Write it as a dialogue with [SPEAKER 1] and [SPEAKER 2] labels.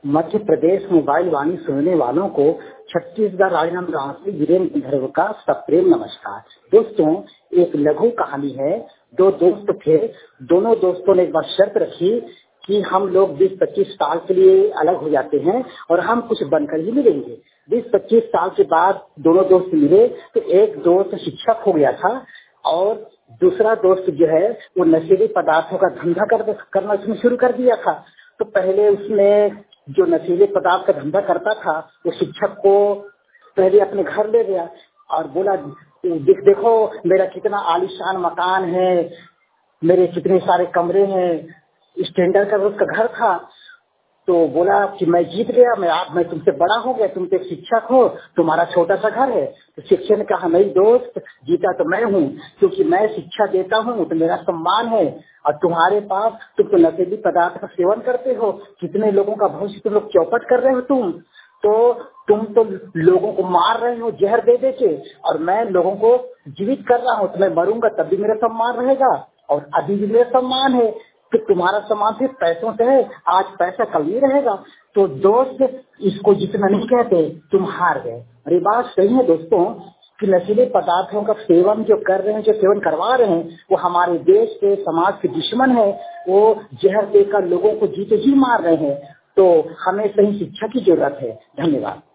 [SPEAKER 1] Madhya Pradesh mobile वाणी सुनने वालों को छत्तीसगढ़ राजनाम राष्ट्रीय वीरेंद्र धर्म का सप्रेम नमस्कार। दोस्तों, एक लघु कहानी है। दो दोस्त थे। दोनों दोस्तों ने एक बार शर्त रखी कि हम लोग 20-25 साल के लिए अलग हो जाते हैं और हम कुछ बनकर ही मिलेंगे। 20-25 साल के बाद दोनों दोस्त मिले तो एक दोस्त शिक्षक हो गया था और दूसरा दोस्त जो है वो नशीले पदार्थों का धंधा करना उसने शुरू कर दिया था। तो पहले उसने जो नशीले पदार्थ का धंधा करता था वो शिक्षक को पहले अपने घर ले गया और बोला, देखो मेरा कितना आलीशान मकान है, मेरे कितने सारे कमरे हैं। स्टैंडर्ड का उसका घर था। तो बोला कि मैं जीत गया, मैं तुमसे बड़ा हो गया, तुम तो एक शिक्षक हो, तुम्हारा छोटा सा घर है। तो शिक्षक ने कहा, नहीं दोस्त, जीता तो मैं हूँ, क्योंकि मैं शिक्षा देता हूँ तो मेरा सम्मान है। और तुम्हारे पास तुम तो नशीली पदार्थ का सेवन करते हो, कितने लोगों का भविष्य तुम लोग चौपट कर रहे हो। तुम तो लोगों को मार रहे हो जहर दे दे के, और मैं लोगों को जीवित कर रहा हूँ। तो मैं मरूंगा तब भी मेरा सम्मान रहेगा और अभी भी मेरा सम्मान है। कि तुम्हारा सम्मान सिर्फ पैसों से है, आज पैसा कल नहीं रहेगा। तो दोस्त, इसको जितना नहीं कहते, तुम हार गए। अरे बात सही है दोस्तों कि नशीले पदार्थों का सेवन जो कर रहे हैं, जो सेवन करवा रहे हैं, वो हमारे देश के समाज के दुश्मन है। वो जहर देकर लोगों को जीते जी मार रहे हैं। तो हमें सही शिक्षा की जरूरत है। धन्यवाद।